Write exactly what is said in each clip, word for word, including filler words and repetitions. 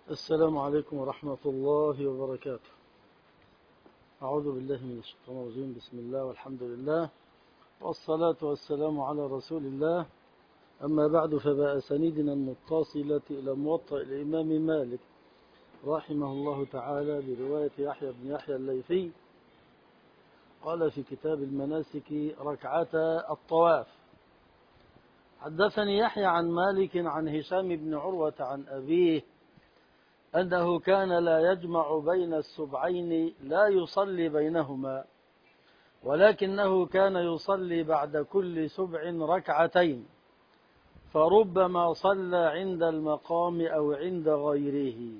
السلام عليكم ورحمة الله وبركاته. أعوذ بالله من الشيطان الرجيم. بسم الله والحمد لله والصلاة والسلام على رسول الله. أما بعد، فبأسانيدنا المتصلة إلى موطأ الإمام مالك رحمه الله تعالى برواية يحيى بن يحيى الليثي قال في كتاب المناسك ركعتا الطواف: حدثني يحيى عن مالك عن هشام بن عروة عن أبيه أنه كان لا يجمع بين السبعين، لا يصلي بينهما، ولكنه كان يصلي بعد كل سبع ركعتين، فربما صلى عند المقام أو عند غيره.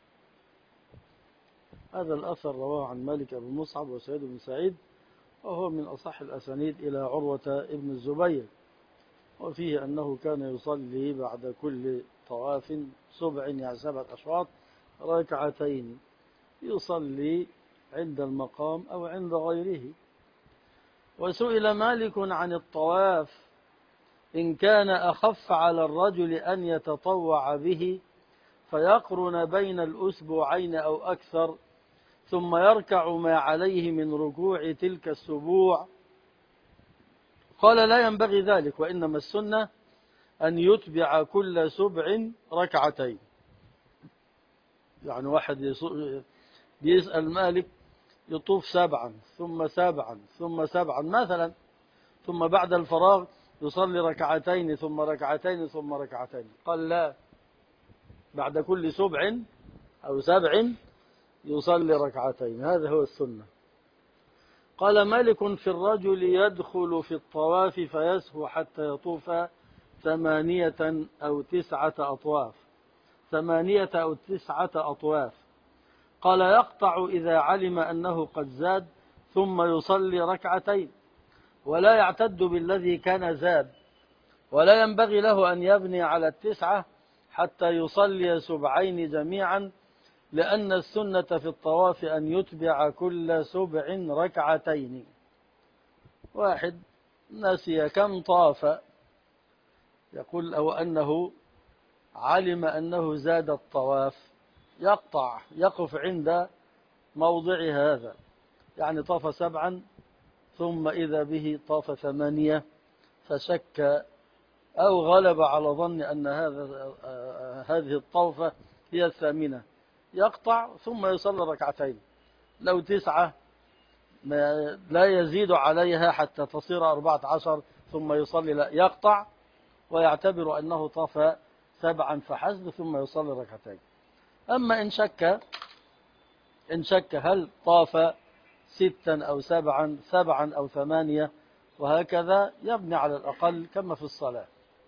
هذا الأثر رواه عن مالك أبو مصعب وسعيد بن سعيد، وهو من أصح الأسانيد إلى عروة ابن الزبير، وفيه أنه كان يصلي بعد كل طواف سبع، يعني سبعة أشواط، ركعتين، يصلي عند المقام أو عند غيره. وسئل مالك عن الطواف إن كان أخف على الرجل أن يتطوع به فيقرن بين الأسبوعين أو أكثر، ثم يركع ما عليه من ركوع تلك السبوع. قال: لا ينبغي ذلك، وإنما السنة أن يتبع كل سبع ركعتين. يعني واحد بيسأل مالك يطوف سبعا ثم سبعا ثم سبعا مثلا، ثم بعد الفراغ يصلي ركعتين ثم ركعتين ثم ركعتين. قال: لا، بعد كل سبع أو سبع يصلي ركعتين، هذا هو السنة. قال مالك: في الرجل يدخل في الطواف فيسهو حتى يطوف ثمانية أو تسعة أطواف ثمانية أو تسعة أطواف قال: يقطع إذا علم أنه قد زاد ثم يصلي ركعتين، ولا يعتد بالذي كان زاد، ولا ينبغي له أن يبني على التسعة حتى يصلي سبعين جميعا، لأن السنة في الطواف أن يتبع كل سبع ركعتين. واحد نسي كم طاف، يقول أو أنه علم أنه زاد الطواف، يقطع، يقف عند موضع هذا، يعني طاف سبعا ثم إذا به طاف ثمانية، فشك أو غلب على ظن أن هذا هذه الطوفة هي الثامنة، يقطع ثم يصلي ركعتين. لو تسعة لا يزيد عليها حتى تصير أربعة عشر ثم يصلي، لا، يقطع ويعتبر أنه طاف سبعا فحسب ثم يصلي ركعتين. أما إن شك إن شك هل طاف ستا أو سبعا سبعا أو ثمانية وهكذا، يبني على الأقل كما في الصلاة.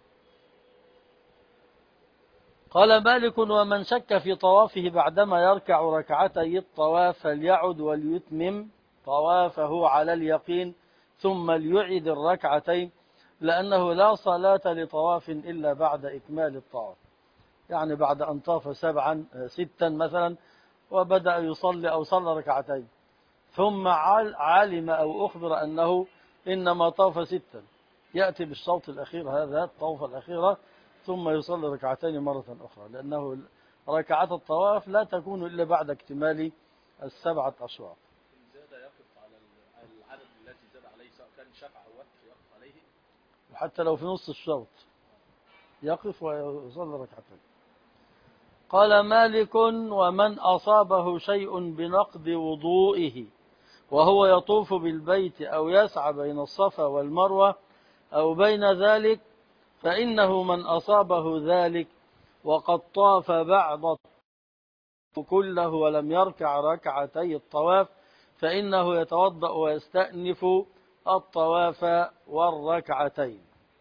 قال مالك: ومن شك في طوافه بعدما يركع ركعتي الطواف فليعد وليتمم طوافه على اليقين ثم ليعد الركعتين، لأنه لا صلاة لطواف إلا بعد إكمال الطواف. يعني بعد أن طاف سبعا ستا مثلا وبدأ يصلي أو صلى ركعتين، ثم علم أو أخبر أنه إنما طاف ستا، يأتي بالشوط الأخير، هذا الطوفة الأخيرة، ثم يصلي ركعتين مرة أخرى، لأنه ركعات الطواف لا تكون إلا بعد اكتمال السبعة أشواط. زاد يقف على العدد الذي زاد عليه، سواء كان شفع أو وتر يقف عليه، وحتى لو في نص الشوط يقف ويصلي ركعتين. قال مالك: ومن أصابه شيء بنقض وضوئه وهو يطوف بالبيت أو يسعى بين الصفا والمروة أو بين ذلك، فإنه من أصابه ذلك وقد طاف بعض كله ولم يركع ركعتي الطواف، فإنه يتوضأ ويستأنف الطواف والركعتين.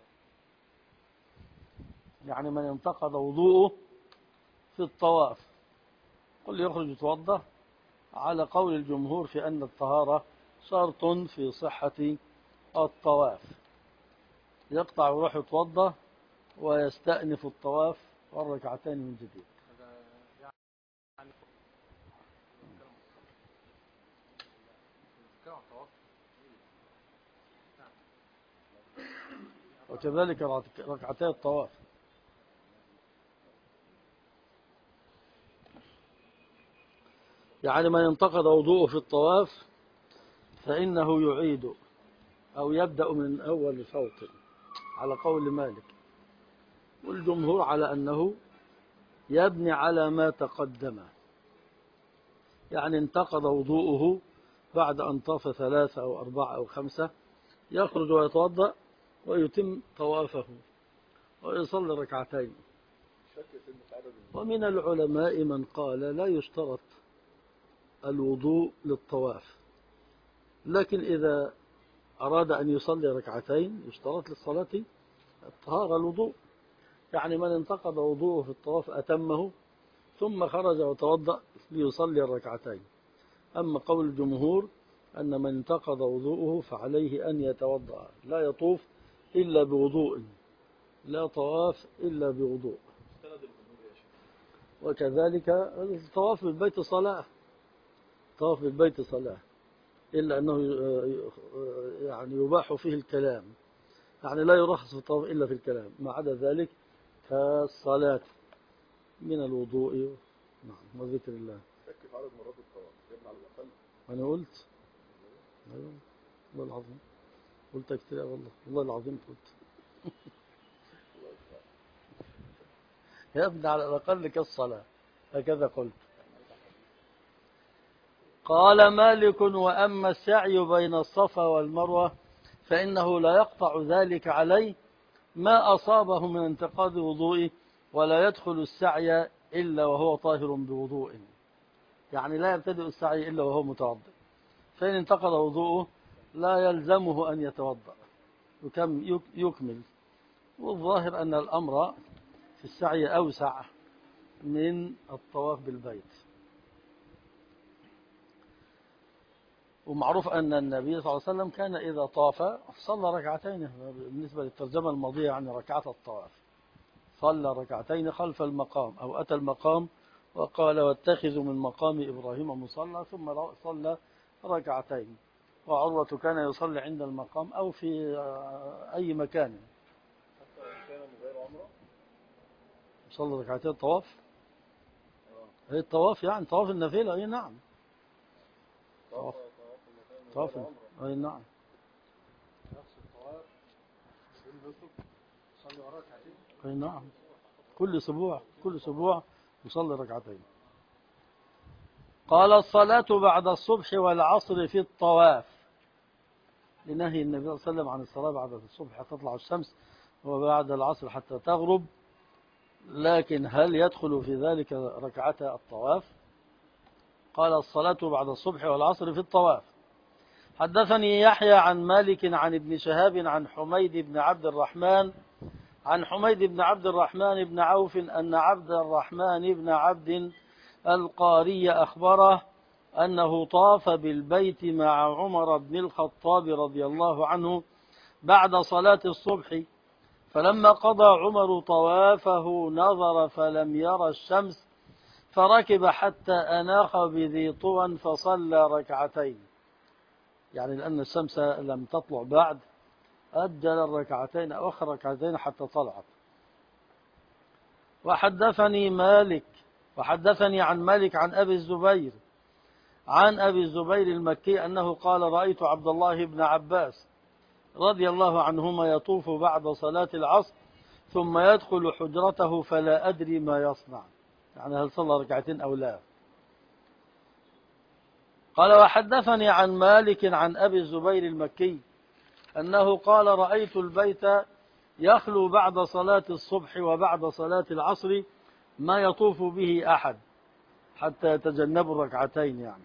يعني من انتقض وضوءه في الطواف قل يخرج يتوضأ، على قول الجمهور في أن الطهارة شرط في صحة الطواف، يقطع ويروح يتوضأ ويستأنف الطواف والركعتين من جديد. وكذلك ركعتي الطواف. يعني من انتقض وضوءه في الطواف فإنه يعيد أو يبدأ من أول فوط على قول مالك، والجمهور على أنه يبني على ما تقدم. يعني انتقض وضوءه بعد أن طاف ثلاثة أو أربعة أو خمسة، يخرج ويتوضأ ويتم طوافه ويصلي ركعتين. ومن العلماء من قال لا يشترط الوضوء للطواف، لكن إذا أراد أن يصلي ركعتين يشترط للصلاة الطهارة الوضوء. يعني من انتقض وضوءه في الطواف أتمه ثم خرج وتوضأ ليصلي الركعتين. أما قول الجمهور أن من انتقض وضوءه فعليه أن يتوضأ، لا يطوف إلا بوضوء، لا طواف إلا بوضوء. وكذلك الطواف بالبيت صلاة، الطواف بالبيت صلاة، إلا أنه يعني يباح فيه الكلام، يعني لا يرخص في الطواف إلا في الكلام، ما عدا ذلك كالصلاة من الوضوء نعم وذكر الله. تكف عدد مرات الطواف يبنى على الأقل. أنا قلت أيوة والله العظيم قلت كتير والله والله العظيم قلت يبنى على الأقل كالصلاة، هكذا قلت. قال مالك وأما السعي بين الصفا والمروة فإنه لا يقطع ذلك عليه ما أصابه من انتقاض وضوئه، ولا يدخل السعي إلا وهو طاهر بوضوء، يعني لا يبتدئ السعي إلا وهو متوضئ. فإن انتقض وضوءه لا يلزمه أن يتوضأ، يكمل. والظاهر أن الأمر في السعي أوسع من الطواف بالبيت. ومعروف أن النبي صلى الله عليه وسلم كان إذا طاف صلى ركعتين، بالنسبة للترجمة الماضية يعني ركعة الطواف، صلى ركعتين خلف المقام أو أتى المقام وقال واتخذوا من مقام إبراهيم مصلى، ثم صلى ركعتين. وعروة كان يصلي عند المقام أو في أي مكان. حتى كان من غير عمره صلى ركعتين طواف. هي الطواف يعني طواف النافلة. أي نعم طواف طواف أي نعم أي نعم كل أسبوع كل أسبوع يصلي ركعتين. قال الصلاة بعد الصبح والعصر في الطواف، لنهي النبي صلى الله عليه وسلم عن الصلاة بعد الصبح حتى تطلع الشمس وبعد العصر حتى تغرب، لكن هل يدخل في ذلك ركعتا الطواف؟ قال الصلاة بعد الصبح والعصر في الطواف. حدثني يحيى عن مالك عن ابن شهاب عن حميد بن عبد الرحمن عن حميد بن عبد الرحمن بن عوف أن عبد الرحمن بن عبد القاري أخبره أنه طاف بالبيت مع عمر بن الخطاب رضي الله عنه بعد صلاة الصبح، فلما قضى عمر طوافه نظر فلم يرى الشمس، فركب حتى أناخ بذي طوى فصلى ركعتين، يعني لأن الشمس لم تطلع بعد أجل الركعتين أو أخر ركعتين حتى طلعت. وحدثني مالك وحدثني عن مالك عن أبي الزبير عن أبي الزبير المكي أنه قال رأيت عبد الله بن عباس رضي الله عنهما يطوف بعد صلاة العصر ثم يدخل حجرته فلا أدري ما يصنع، يعني هل صلى ركعتين أو لا. قال وحدثني عن مالك عن أبي الزبير المكي أنه قال رأيت البيت يخلو بعد صلاة الصبح وبعد صلاة العصر ما يطوف به أحد حتى يتجنبوا الركعتين يعني.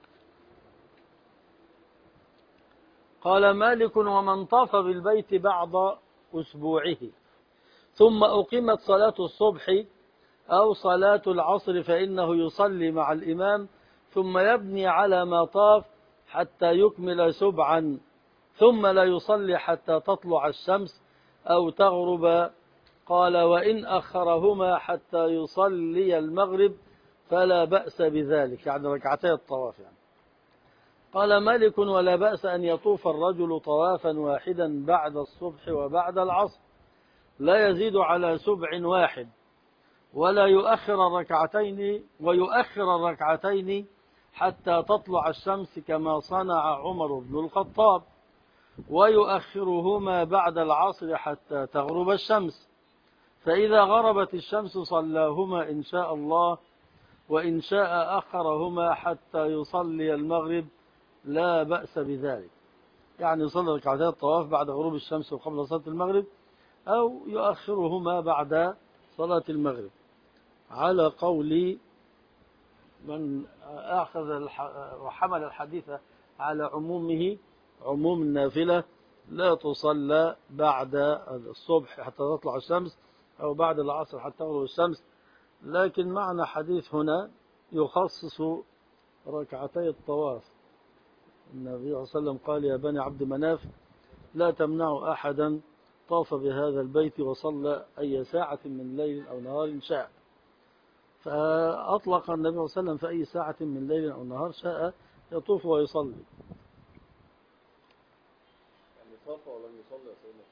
قال مالك ومن طاف بالبيت بعد أسبوعه ثم أقيمت صلاة الصبح أو صلاة العصر فإنه يصلي مع الإمام ثم يبني على ما طاف حتى يكمل سبعا، ثم لا يصلي حتى تطلع الشمس أو تغرب. قال وإن أخرهما حتى يصلي المغرب فلا بأس بذلك، يعني ركعتي الطواف يعني. قال مالك ولا بأس أن يطوف الرجل طوافا واحدا بعد الصبح وبعد العصر لا يزيد على سبع واحد، ولا يؤخر الركعتين ويؤخر الركعتين حتى تطلع الشمس كما صنع عمر بن الخطاب، ويؤخرهما بعد العصر حتى تغرب الشمس، فإذا غربت الشمس صلاهما إن شاء الله، وإن شاء أخرهما حتى يصلي المغرب لا بأس بذلك. يعني يصلي ركعتي الطواف بعد غروب الشمس وقبل صلاة المغرب، أو يؤخرهما بعد صلاة المغرب، على قول من أخذ وحمل الحديث على عمومه، عموم النافلة لا تصلى بعد الصبح حتى تطلع الشمس، أو بعد العصر حتى تغرب الشمس. لكن معنى حديث هنا يخصص ركعتي الطواف. النبي صلى الله عليه وسلم قال: يا بني عبد مناف لا تمنعوا أحدا طاف بهذا البيت وصلى أي ساعة من ليل أو نهار شاء. فأطلق النبي صلى الله عليه وسلم في أي ساعة من ليل أو نهار شاء يطوف ويصلي. يعني طاف ولم يصلي يا سيدنا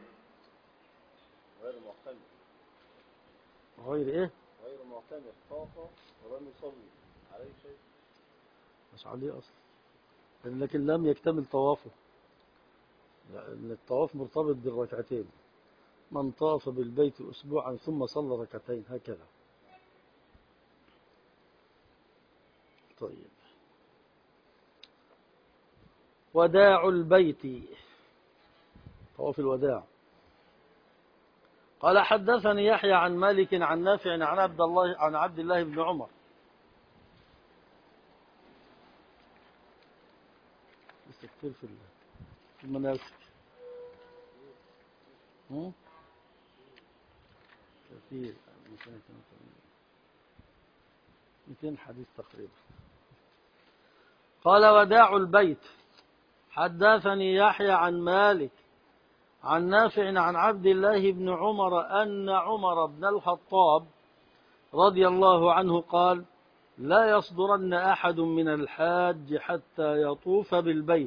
غير معتمد. غير إيه؟ غير معتمد، طاف ولم يصلي عليه شيء؟ مش عليه أصلا، لكن لم يكتمل طوافه، لأن الطواف مرتبط بالركعتين. من طاف بالبيت أسبوعا ثم صلى ركعتين، هكذا. طيب، وداع البيت، طواف الوداع. قال: حدثني يحيى عن مالك عن نافع عن عبد الله عن عبد الله بن عمر. لسه كتير في المناسك، كثير، مئتين حديث تقريبا. قال: وداع البيت. حدثني يحيى عن مالك عن نافع عن عبد الله بن عمر أن عمر بن الخطاب رضي الله عنه قال: لا يصدرن أحد من الحاج حتى يطوف بالبيت،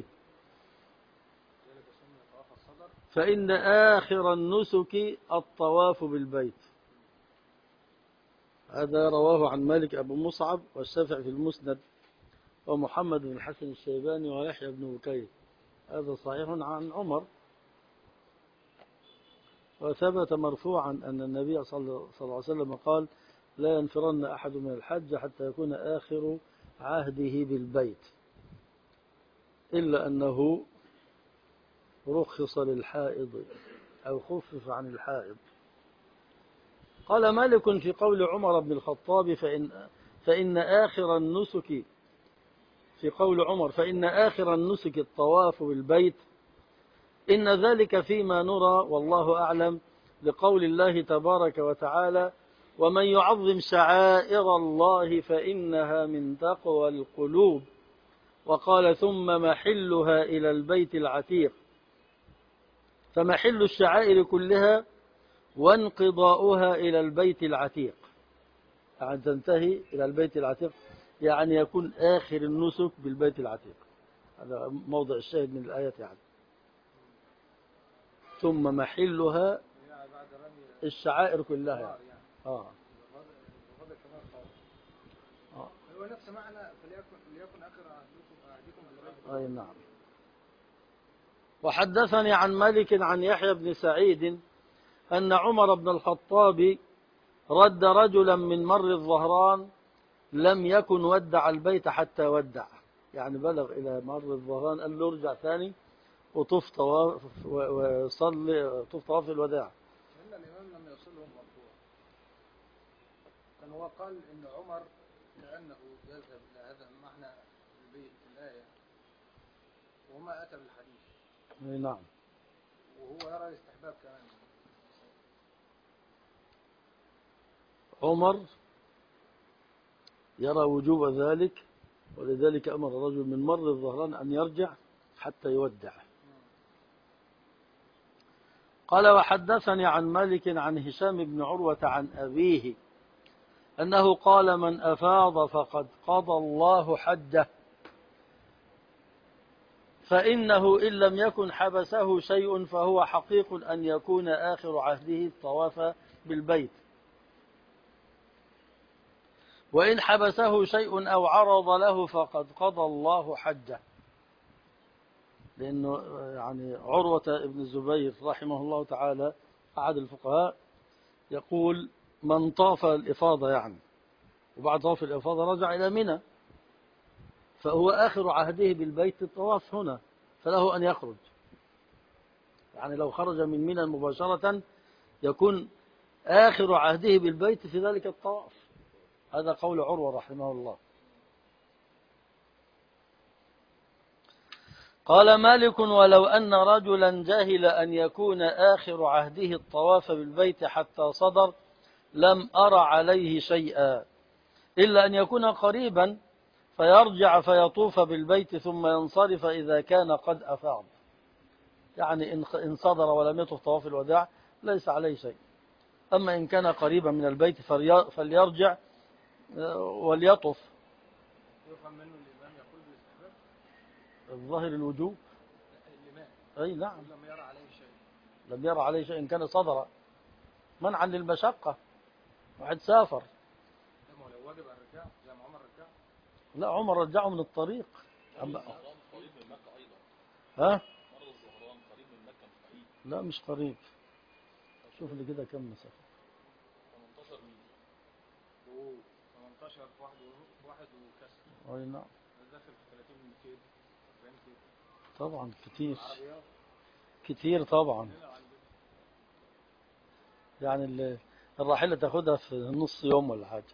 فإن آخر النسك الطواف بالبيت. هذا رواه عن مالك أبو مصعب والشافعي في المسند، ومحمد بن الحسن الشيباني ويحيى بن بكير. هذا صحيح عن عمر، وثبت مرفوعا أن النبي صلى الله عليه وسلم قال: لا ينفرن أحد من الحج حتى يكون آخر عهده بالبيت، إلا أنه رخص للحائض أو خفف عن الحائض. قال مالك في قول عمر بن الخطاب: فإن, فإن آخر النسك في قول عمر فإن آخر النسك الطواف بالبيت، إن ذلك فيما نرى والله أعلم، لقول الله تبارك وتعالى: ومن يعظم شعائر الله فإنها من تقوى القلوب. وقال: ثم محلها إلى البيت العتيق. فمحل الشعائر كلها وانقضاؤها إلى البيت العتيق، يعني تنتهي إلى البيت العتيق، يعني يكون آخر النسك بالبيت العتيق. هذا موضع الشاهد من الآية. يعني ثم محلها الشعائر كلها يعني. آه. آه. هو نفس معنى فليكن ليكن آخر عهدكم بالبيت. أي نعم. وحدثني عن مالك عن يحيى بن سعيد أن عمر بن الخطاب رد رجلا من مر الظهران لم يكن ودع البيت حتى ودع، يعني بلغ إلى مر الظهران قال له ارجع ثاني وطف طواف وصلي طف طواف الوداع. إن الإمام لم يصلهم مرفوع، كان هو قال إن عمر لأنه يذهب إلى هذا المعنى البيت في الآية وما أتى بالحديث. نعم. وهو يرى الاستحباب كمان. عمر يرى وجوب ذلك، ولذلك أمر رجل من مر الظهران أن يرجع حتى يودع. قال: وحدثني عن مالك عن هشام بن عروة عن أبيه أنه قال: من أفاض فقد قضى الله حجه، فإنه إن لم يكن حبسه شيء فهو حقيق أن يكون آخر عهده الطواف بالبيت. وإن حبسه شيء أو عرض له فقد قضى الله حجه. لأنه يعني عروة بن الزبير رحمه الله تعالى أحد الفقهاء يقول من طاف الإفاضة يعني وبعد طواف الإفاضة رجع إلى منى فهو آخر عهده بالبيت الطواف هنا فله أن يخرج. يعني لو خرج من منى مباشرة يكون آخر عهده بالبيت في ذلك الطواف. هذا قول عروة رحمه الله. قال مالك ولو أن رجلا جهل أن يكون آخر عهده الطواف بالبيت حتى صدر لم أرى عليه شيئا إلا أن يكون قريبا فيرجع فيطوف بالبيت ثم ينصرف إذا كان قد أفاض. يعني إن صدر ولم يطوف طواف الوداع ليس عليه شيء. أما إن كان قريبا من البيت فليرجع وليطوف. يفهم منه الإمام يقول بالاستحباب الظاهر الوجوب. الإمام أي نعم لم يرى عليه شيء لم يرى عليه شيء إن كان صدر منعا للمشقة. واحد سافر لو واجب الرجاع زي ما عمر رجع. لا عمر رجعه من الطريق. أما قريب من مكة أيضا. ها؟ مرض الزهران قريب من مكة مش بعيد. لا مش قريب. شوف لي كده كم مسافة. ثمانية عشر ميل. اوه ثمانية عشر واحد و... واحد وكسر. أي نعم. داخل في ثلاثين كيلو أربعين كيلو. طبعا كتير. عربيات. كتير طبعا. يعني الراحلة تاخدها في نص يوم ولا حاجة.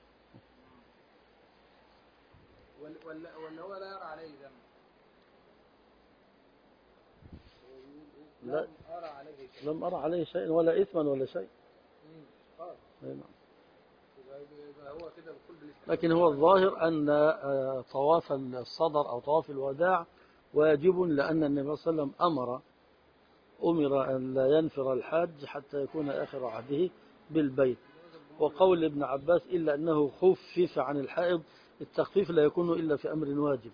ولا ولا هو لا يرى عليه ذنب. لا لم أرى عليه شيء. لم أرى عليه شيء ولا إثما ولا شيء. امم قال. أي نعم. يبقى هو كده بكل بالاستحباب. لكن هو الظاهر أن طواف الصدر أو طواف الوداع واجب لأن النبي صلى الله عليه وسلم أمر أمر أن لا ينفر الحاج حتى يكون آخر عهده بالبيت. وقول ابن عباس إلا أنه خفف عن الحائض التخفيف لا يكون إلا في أمر واجب.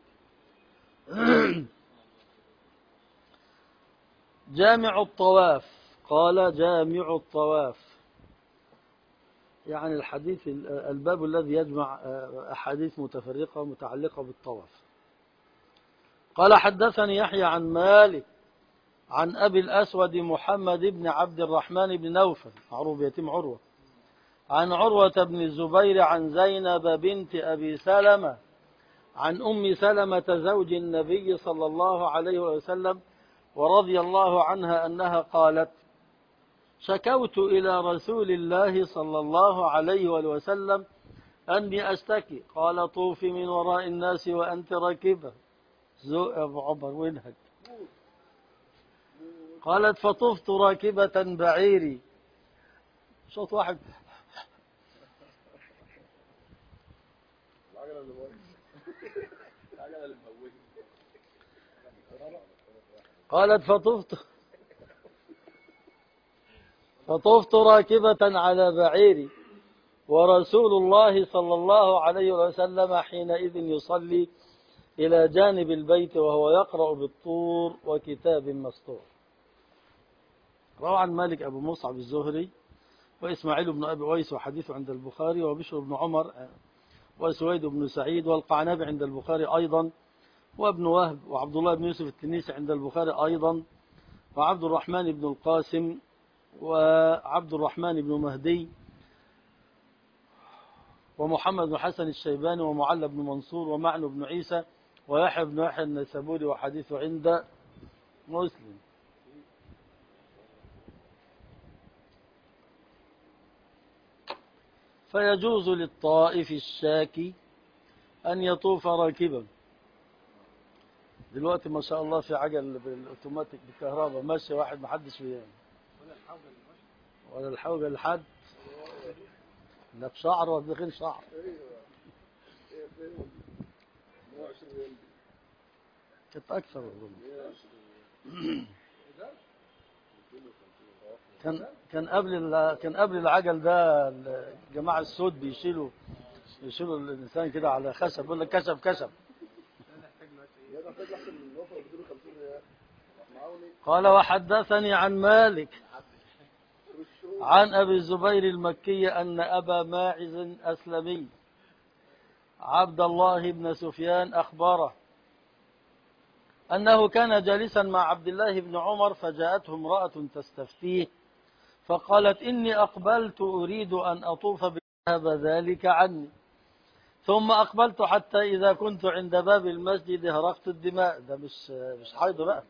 جامع الطواف. قال جامع الطواف يعني الحديث الباب الذي يجمع أحاديث متفرقة متعلقة بالطواف. قال حدثني يحيى عن مالك عن أبي الأسود محمد بن عبد الرحمن بن نوفل معروف يتيم عروة عن عروة بن الزبير عن زينب بنت أبي سلمة عن أم سلمة زوج النبي صلى الله عليه وسلم ورضي الله عنها أنها قالت شكوت إلى رسول الله صلى الله عليه وسلم أني أشتكي قال طوفي من وراء الناس وأنت راكبة زوء أبو عمر وينهج. قالت فطفت راكبة بعيري صوت واحد قالت فطفت فطفت راكبة على بعيري ورسول الله صلى الله عليه وسلم حينئذ يصلي إلى جانب البيت وهو يقرأ بالطور وكتاب مسطور. روى عن مالك أبو مصعب الزهري وإسماعيل بن أبي ويس وحديثه عند البخاري وبشر بن عمر وسويد بن سعيد والقعنبي عند البخاري أيضا وابن وهب وعبد الله بن يوسف التنيسي عند البخاري أيضا وعبد الرحمن بن القاسم وعبد الرحمن بن مهدي ومحمد بن حسن الشيباني ومعلى بن منصور ومعن بن عيسى ويحيى بن يحيى النيسابوري وحديثه عند مسلم. فيجوز للطائف الشاكي أن يطوف راكبا. دلوقتي ما شاء الله في عجل بالاوتوماتيك بالكهرباء ماشي واحد ما حدش وياه ولا الحوجه لحد لا بشعر ولا بغير شعر. كانت اكثر كان كان قبل كان قبل العجل ده الجماعه السود بيشيلوا بيشيلوا الانسان كده على خشب يقول لك كشف كشف. قال وحدثني عن مالك عن أبي الزبير المكي أن أبا ماعز أسلمي عبد الله بن سفيان أخبره أنه كان جالسا مع عبد الله بن عمر فجاءته امرأة تستفتيه فقالت إني أقبلت أريد أن أطوف بذهب ذلك عني ثم أقبلت حتى إذا كنت عند باب المسجد هرقت الدماء. ده مش مش حيض بقى.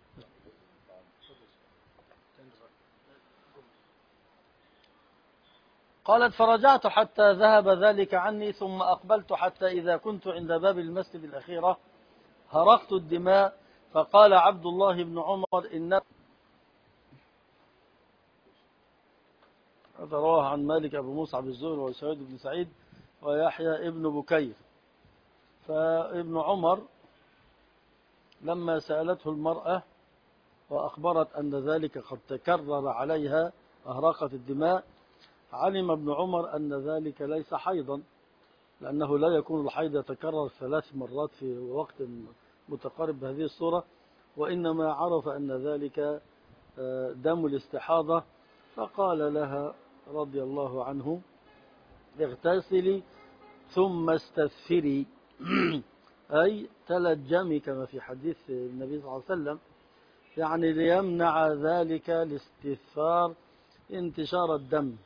قالت فرجعت حتى ذهب ذلك عني ثم أقبلت حتى إذا كنت عند باب المسجد الأخيرة هرقت الدماء. فقال عبد الله بن عمر إن هذا رواه عن مالك أبو مصعب الزهري وسعيد بن سعيد ويحيى ابن بكير. فابن عمر لما سألته المرأة وأخبرت أن ذلك قد تكرر عليها أهرقت الدماء علم ابن عمر أن ذلك ليس حيضا لأنه لا يكون الحيض يتكرر ثلاث مرات في وقت متقارب بهذه الصورة وإنما عرف أن ذلك دم الاستحاضة فقال لها رضي الله عنه اغتسلي ثم استثفري أي تلجمي كما في حديث النبي صلى الله عليه وسلم يعني ليمنع ذلك الاستثفار انتشار الدم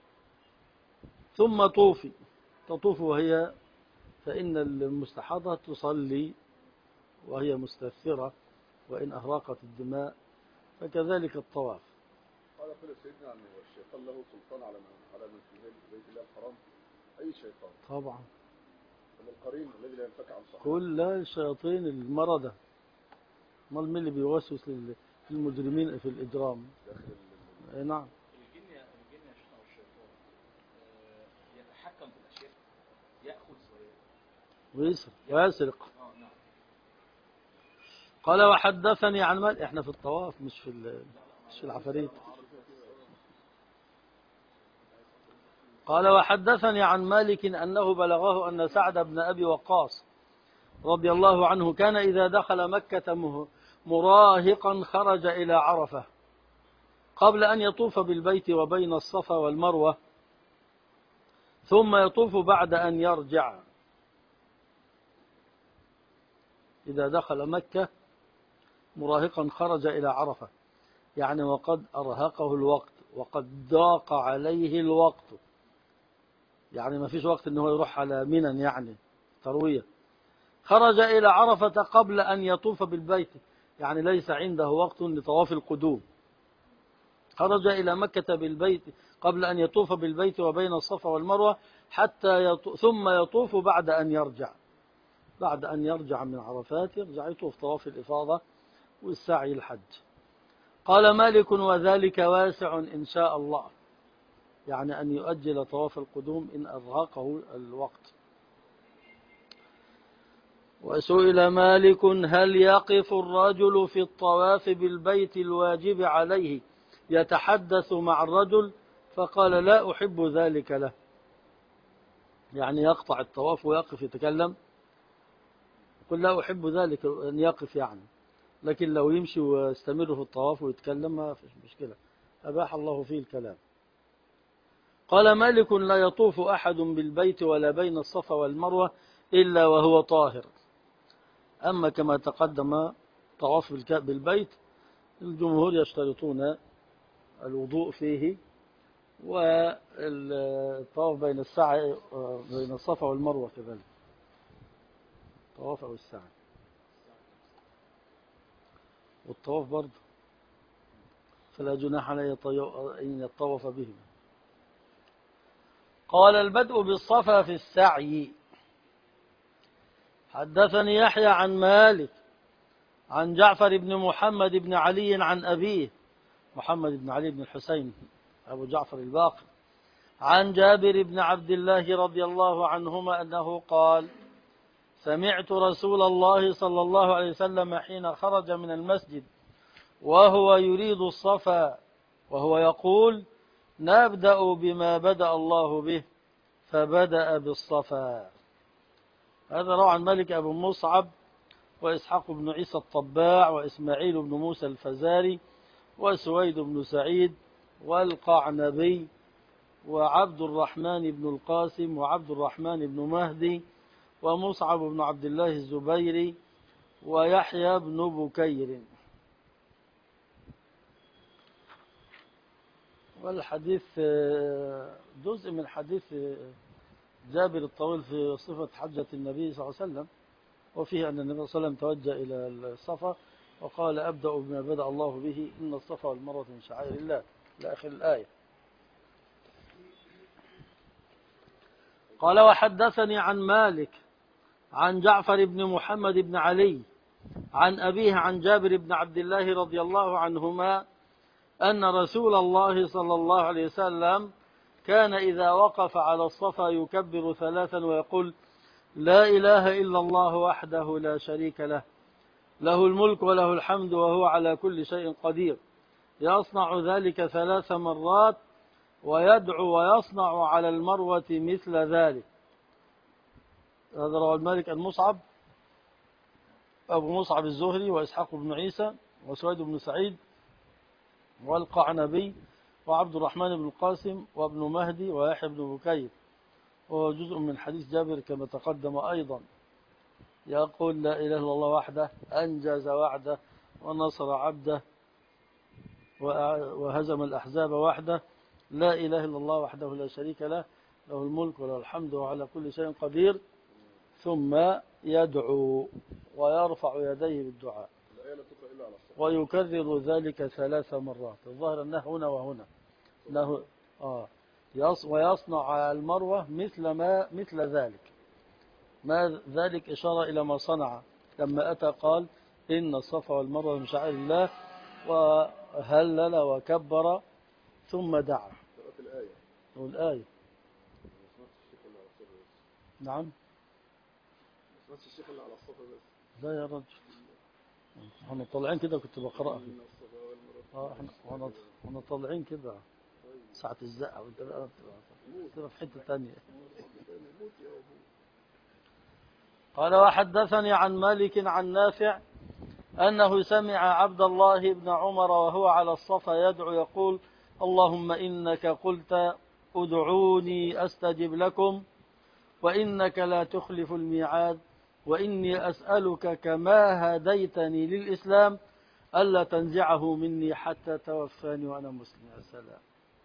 ثم طوفي تطوف وهي فإن المستحاضة تصلي وهي مستثفرة وإن أهرقت الدماء فكذلك الطواف. قال قال سيدنا عن الشيطان له سلطان على من على من في بيت الله الحرام أي شيطان؟ طبعا القرين الذي لا ينفك عن صاحبه كل الشياطين المردة. امال مين اللي بيوسوس للمجرمين في الإجرام؟ داخل نعم. الجن الجن يا شيخ او الشيطان يتحكم في الاشياء ياخذ ويسرق ويسرق. اه نعم. قال وحدثني عن مال احنا في الطواف مش في مش في العفاريت. قال وحدثني عن مالك أنه بلغه أن سعد بن أبي وقاص رضي الله عنه كان إذا دخل مكة مراهقا خرج إلى عرفة قبل أن يطوف بالبيت وبين الصفا والمروة ثم يطوف بعد أن يرجع. إذا دخل مكة مراهقا خرج إلى عرفة يعني وقد أرهقه الوقت وقد ضاق عليه الوقت يعني ما فيش وقت أنه يروح على منى يعني تروية. خرج إلى عرفة قبل أن يطوف بالبيت يعني ليس عنده وقت لطواف القدوم. خرج إلى مكة بالبيت قبل أن يطوف بالبيت وبين الصفا والمروة حتى يطوف ثم يطوف بعد أن يرجع. بعد أن يرجع من عرفات يرجع يطوف طواف الإفاضة والسعي الحج. قال مالك وذلك واسع إن شاء الله يعني أن يؤجل طواف القدوم إن أرهقه الوقت. وسئل مالك هل يقف الرجل في الطواف بالبيت الواجب عليه يتحدث مع الرجل فقال لا أحب ذلك له يعني يقطع الطواف ويقف يتكلم. قل لا أحب ذلك أن يقف يعني لكن لو يمشي ويستمر في الطواف ويتكلم ما فيش مشكلة أباح الله فيه الكلام. قال مالك لا يطوف أحد بالبيت ولا بين الصفا والمروة إلا وهو طاهر. أما كما تقدم طواف بالبيت الجمهور يشترطون الوضوء فيه والطواف بين السعي بين الصفا والمروة كذلك طواف أو السعي والطواف برضه فلا جناح عليه أن يطوف بهما. قال البدء بالصفا في السعي. حدثني يحيى عن مالك عن جعفر بن محمد بن علي عن أبيه محمد بن علي بن الحسين أبو جعفر الباقر عن جابر بن عبد الله رضي الله عنهما أنه قال سمعت رسول الله صلى الله عليه وسلم حين خرج من المسجد وهو يريد الصفا وهو يقول نبدأ بما بدأ الله به فبدأ بالصفا. هذا روى عن مالك أبو مصعب وإسحاق بن عيسى الطباع وإسماعيل بن موسى الفزاري وسويد بن سعيد والقعنبي وعبد الرحمن بن القاسم وعبد الرحمن بن مهدي ومصعب بن عبد الله الزبيري ويحيى بن بكير. والحديث جزء من حديث جابر الطويل في صفة حجة النبي صلى الله عليه وسلم، وفيه أن النبي صلى الله عليه وسلم توجه إلى الصفا وقال أبدأ بما بدأ الله به إن الصفا والمروة من شعائر الله إلى آخر الآية. قال وحدثني عن مالك عن جعفر بن محمد بن علي عن أبيه عن جابر بن عبد الله رضي الله عنهما أن رسول الله صلى الله عليه وسلم كان إذا وقف على الصفا يكبر ثلاثا ويقول لا إله إلا الله وحده لا شريك له له الملك وله الحمد وهو على كل شيء قدير يصنع ذلك ثلاث مرات ويدعو ويصنع على المروة مثل ذلك. هذا رواه المالك المصعب أبو مصعب الزهري وإسحاق بن عيسى وسويد بن سعيد والقعنبي وعبد الرحمن بن القاسم وابن مهدي ويحيى بن بكير، وهو جزء من حديث جابر كما تقدم أيضا. يقول لا إله إلا الله وحده أنجز وعده ونصر عبده وهزم الأحزاب وحده لا إله إلا الله وحده لا شريك له له الملك وله الحمد وعلى كل شيء قدير، ثم يدعو ويرفع يديه بالدعاء ويكرر ذلك ثلاث مرات. الظاهر أنه هنا وهنا أنه آه ويصنع على المروة مثل ما مثل ذلك. ما ذلك إشارة إلى ما صنع لما أتى قال إن الصفا والمروة من شعائر الله وهلل وكبر ثم دعا. والآية نعم لا يا رجل احنا طالعين كده كنت بقرأها اه احنا احنا طالعين كده ساعة الزقة وانت بقى في حتة تانية. قال وحدثني عن مالك عن نافع أنه سمع عبد الله بن عمر وهو على الصفا يدعو يقول اللهم إنك قلت ادعوني أستجب لكم وإنك لا تخلف الميعاد وإني أسألك كما هديتني للإسلام ألا تنزعه مني حتى توفاني وأنا مسلم. يا سلام.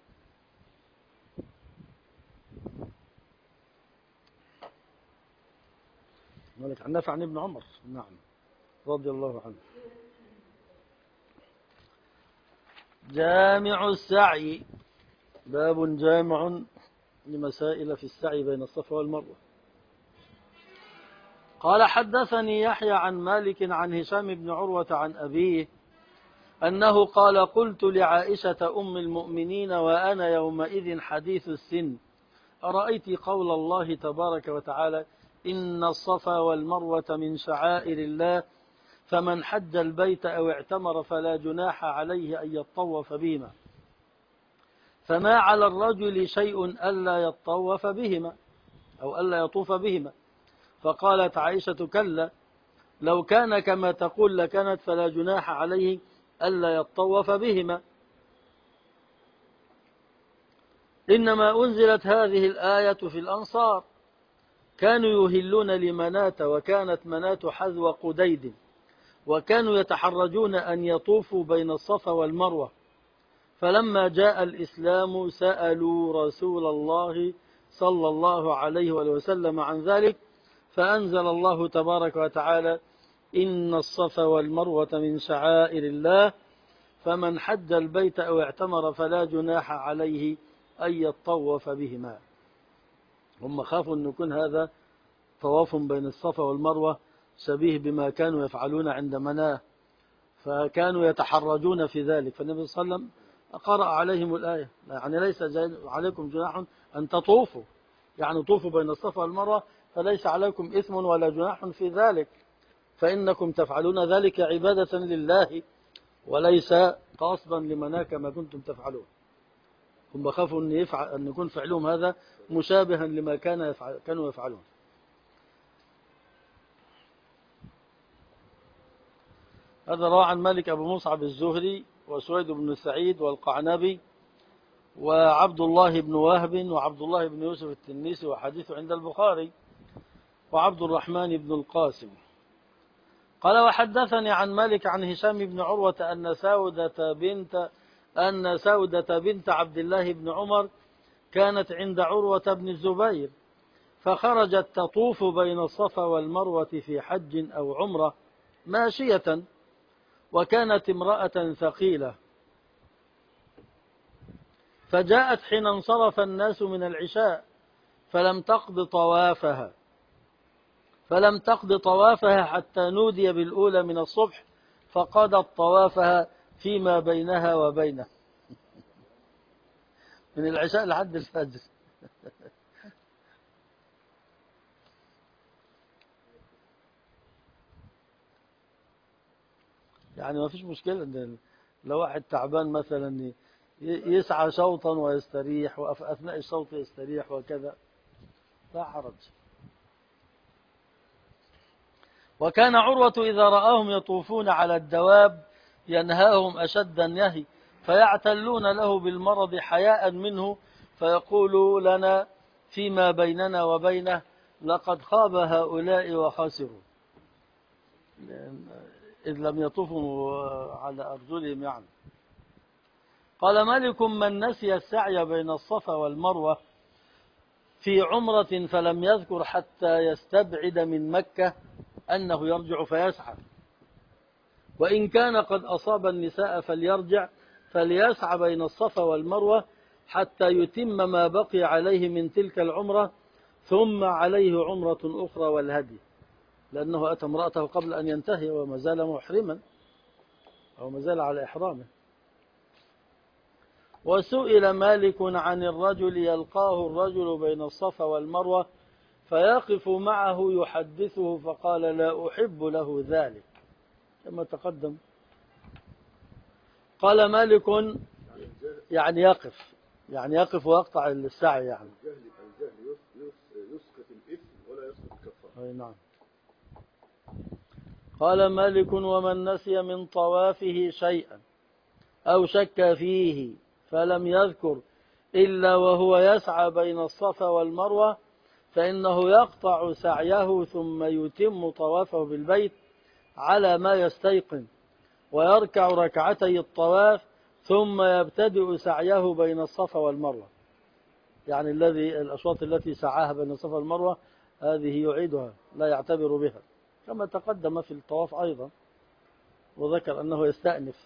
مالك عن نافع عن ابن عمر نعم رضي الله عنه. جامع السعي باب جامع لمسائل في السعي بين الصفا والمروة. قال حدثني يحيى عن مالك عن هشام بن عروة عن أبيه أنه قال قلت لعائشة أم المؤمنين وأنا يومئذ حديث السن أرأيت قول الله تبارك وتعالى إن الصفا والمروة من شعائر الله فمن حج البيت أو اعتمر فلا جناح عليه أن يطوف بهما فما على الرجل شيء ألا يطوف بهما أو ألا يطوف بهما. فقالت عائشة كلا لو كان كما تقول لكانت فلا جناح عليه ألا يطوف بهما. إنما أنزلت هذه الآية في الأنصار كانوا يهلون لمناة وكانت مناة حذو قديد وكانوا يتحرجون أن يطوفوا بين الصفا والمروة فلما جاء الإسلام سألوا رسول الله صلى الله عليه وسلم عن ذلك فأنزل الله تبارك وتعالى إن الصفا والمروة من شعائر الله فمن حج البيت أو اعتمر فلا جناح عليه أن يطوف بهما. هم خافوا أن يكون هذا طواف بين الصفا والمروة شبيه بما كانوا يفعلون عند مناه فكانوا يتحرجون في ذلك فالنبي صلى الله عليه وسلم قرأ عليهم الآية يعني ليس عليكم جناح أن تطوفوا يعني طوفوا بين الصفا والمروة فليس عليكم إثم ولا جناح في ذلك فإنكم تفعلون ذلك عبادة لله وليس قصدا لمناه كما كنتم تفعلون. هم بخافوا أن, يفعل أن يكون فعلهم هذا مشابها لما كان يفعل كانوا يفعلون. هذا روى عن مالك أبو مصعب الزهري وسويد بن سعيد والقعنبي وعبد الله بن وهب وعبد الله بن يوسف التنيسي وحديثه عند البخاري وعبد الرحمن بن القاسم. قال وحدثني عن مالك عن هشام بن عروة أن سودة بنت أن سودة بنت عبد الله بن عمر كانت عند عروة بن الزبير فخرجت تطوف بين الصفا والمروة في حج أو عمرة ماشية، وكانت امرأة ثقيلة، فجاءت حين انصرف الناس من العشاء فلم تقض طوافها فلم تقض طوافها حتى نودي بالأولى من الصبح فقضت طوافها فيما بينها وبينه، من العشاء لحد الفجر. يعني ما فيش مشكلة إن لو واحد تعبان مثلا يسعى شوطا ويستريح وفي أثناء الشوط يستريح وكذا، لا حرج. وكان عروة إذا رآهم يطوفون على الدواب ينهاهم أشد النهي، فيعتلون له بالمرض حياء منه، فيقول لنا فيما بيننا وبينه لقد خاب هؤلاء وخسروا، إذ لم يطوفوا على أرجلهم يعني. قال مالك من نسي السعي بين الصفا والمروة في عمرة فلم يذكر حتى يستبعد من مكة أنه يرجع فيسعى، وإن كان قد أصاب النساء فليرجع فليسعى بين الصفا والمروة حتى يتم ما بقي عليه من تلك العمرة، ثم عليه عمرة أخرى والهدي، لأنه أتى امرأته قبل أن ينتهي وما زال محرما أو ما زال على إحرامه. وسئل مالك عن الرجل يلقاه الرجل بين الصفا والمروة فيقف معه يحدثه فقال لا أحب له ذلك كما تقدم. قال مالك يعني يقف يعني يقف ويقطع السعي يعني. الجهل الجهل يسقط الإثم ولا يسقط الكفارة. أي نعم. قال مالك ومن نسي من طوافه شيئا أو شك فيه فلم يذكر إلا وهو يسعى بين الصفا والمروة فإنه يقطع سعيه ثم يتم طوافه بالبيت على ما يستيقن، ويركع ركعتي الطواف ثم يبتدئ سعيه بين الصفا والمروة. يعني الذي الأشواط التي سعاها بين الصفا والمروة هذه يعيدها لا يعتبر بها، كما تقدم في الطواف أيضا، وذكر أنه يستأنف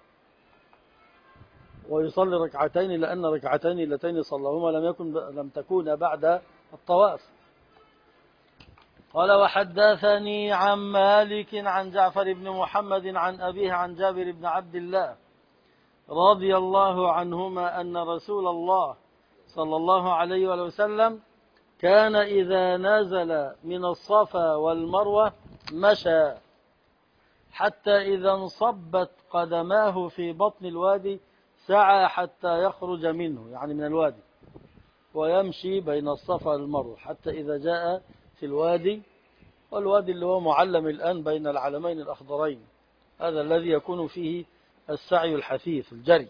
ويصلي ركعتين لأن ركعتين اللتين صلىهما لم يكن لم تكون بعد الطواف. قال وحدثني عن مالك عن جعفر بن محمد عن أبيه عن جابر بن عبد الله رضي الله عنهما أن رسول الله صلى الله عليه وسلم كان إذا نزل من الصفا والمروة مشى حتى إذا انصبت قدماه في بطن الوادي سعى حتى يخرج منه، يعني من الوادي، ويمشي بين الصفا والمروة حتى إذا جاء في الوادي، والوادي اللي هو معلم الآن بين العلمين الأخضرين، هذا الذي يكون فيه السعي الحثيث الجري.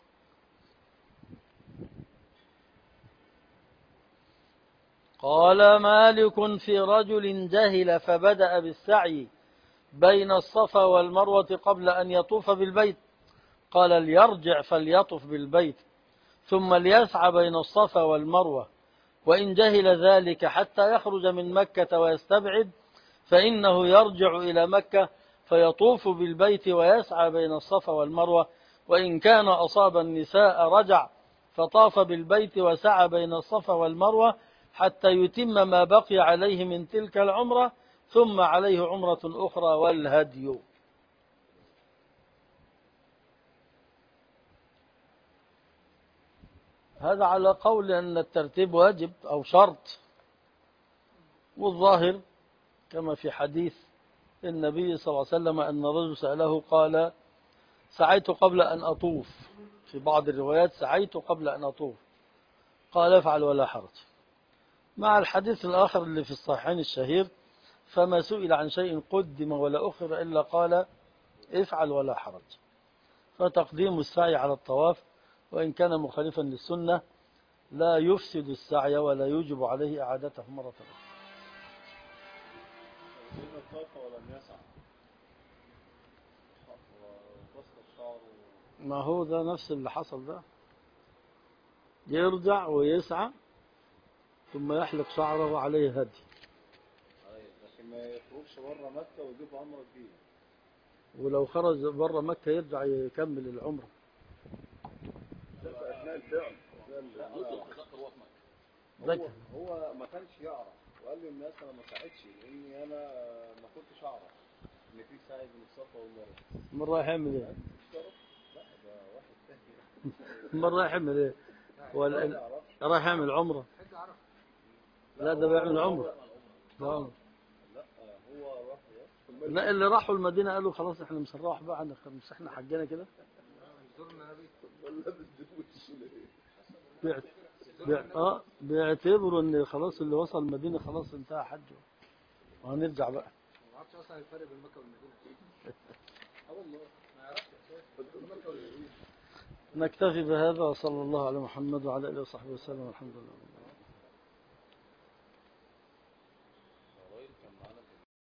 قال مالك في رجل جهل فبدأ بالسعي بين الصفا والمروة قبل أن يطوف بالبيت، قال ليرجع فليطف بالبيت ثم ليسعى بين الصفا والمروة، وإن جهل ذلك حتى يخرج من مكة ويستبعد فإنه يرجع إلى مكة فيطوف بالبيت ويسعى بين الصفا والمروة، وإن كان أصاب النساء رجع فطاف بالبيت وسعى بين الصفا والمروة حتى يتم ما بقي عليه من تلك العمرة، ثم عليه عمرة أخرى والهدي. هذا على قول أن الترتيب واجب أو شرط، والظاهر كما في حديث النبي صلى الله عليه وسلم أن رجل سأله قال سعيت قبل أن أطوف، في بعض الروايات سعيت قبل أن أطوف، قال افعل ولا حرج، مع الحديث الآخر اللي في الصحيحين الشهير فما سئل عن شيء قدم ولا أخر إلا قال افعل ولا حرج. فتقديم السعي على الطواف وإن كان مخالفا للسنة لا يفسد السعي ولا يوجب عليه إعادته مرة أخرى. سيدنا الطائفة ولم يسع وبسط الشعر ما هو ده نفس اللي حصل ده، يرجع ويسعى ثم يحلق شعره وعليه هدي. لكن ما يخرجش بره مكة ويجيب عمرة جديدة. ولو خرج بره مكة يرجع يكمل العمرة. ده في أثناء الفعل. لا قصده تذكر هو في مكة. هو, ذكر. هو ما كانش يعرف وقال للناس أنا ما ساعدش لأني أنا ما كنتش أعرف إن في سعي بين الصفا والمروة. من رايح يعمل ايه؟ لا ده واحد تاني. من رايح يعمل ايه؟ ولا رايح يعمل عمرة؟ حد عرف. لا ده بيعمل عمرة. ده عمرة. لا هو راح يا لا اللي راحوا المدينة قالوا خلاص احنا مش هنروح بقى، مش احنا حجنا كده. زرنا نبي. ولا بتدوش ليه؟ بيعت... بيعت... اه بيعتبروا ان خلاص اللي وصل المدينة خلاص انتهى حجه وهنرجع بقى. ما اعرفش اصلا الفرق بين مكة والمدينة. اه والله ما يعرفش مكة والمدينة. نكتفي بهذا وصلى الله على محمد وعلى اله وصحبه وسلم، الحمد لله.